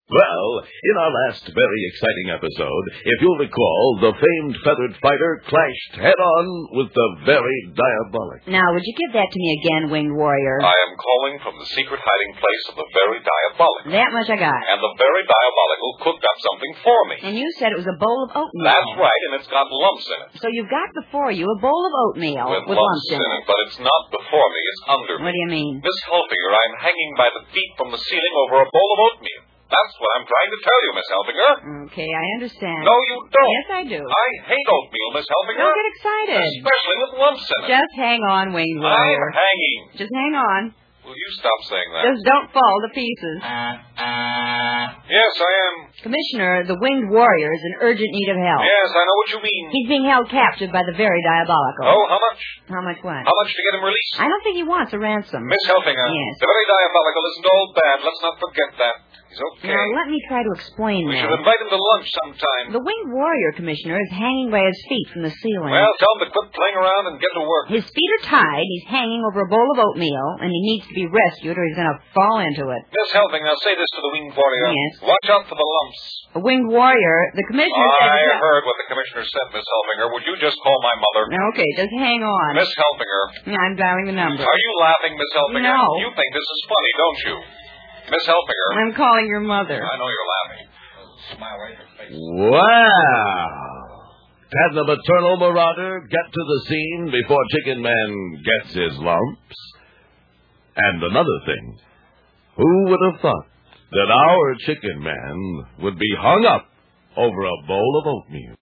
Well, in our last very exciting episode, if you'll recall, the famed feathered fighter clashed head-on with the very diabolic. Now, would you give that to me again, Winged Warrior? I am calling from the secret hiding place of the very diabolical. That much I got. And the very diabolical cooked up something for me. And you said it was a bowl of oatmeal. That's right, and it's got lumps in it. So you've got before you a bowl of oatmeal with lumps in it. But it's not before me, it's under me. What do you mean? Miss Helfinger, I'm hanging by the feet from the ceiling over a bowl of oatmeal. That's what I'm trying to tell you, Miss Helfinger. Okay, I understand. No, you don't. Yes, I do. I hate oatmeal, Miss Helfinger. Don't get excited. Especially with lumps in it. Just hang on, Winged Warrior. I'm hanging. Just hang on. Will you stop saying that? Just don't fall to pieces. Yes, I am. Commissioner, the Winged Warrior is in urgent need of help. Yes, I know what you mean. He's being held captive by the very diabolical. Oh, how much? How much what? How much to get him released? I don't think he wants a ransom. Miss Helfinger. Yes. The very diabolical isn't all bad. Let's not forget that. He's okay. Now, let me try to explain We that. should invite him to lunch sometime. The Winged Warrior, Commissioner, is hanging by his feet from the ceiling. Well, tell him to quit playing around and get to work. His feet are tied, he's hanging over a bowl of oatmeal, and he needs to be rescued or he's going to fall into it. Miss Helfinger, now say this to the Winged Warrior. Yes. Watch out for the lumps. The Winged Warrior, the Commissioner said... I heard what the Commissioner said, Miss Helfinger. Would you just call my mother? Okay, just hang on. Miss Helfinger. I'm dialing the number. Are you laughing, Miss Helfinger? No. You think this is funny, don't you? Miss Helfinger. I'm calling your mother. I know you're laughing. Smile right in your face. Wow! Can the maternal marauder get to the scene before Chicken Man gets his lumps? And another thing, who would have thought that our Chicken Man would be hung up over a bowl of oatmeal?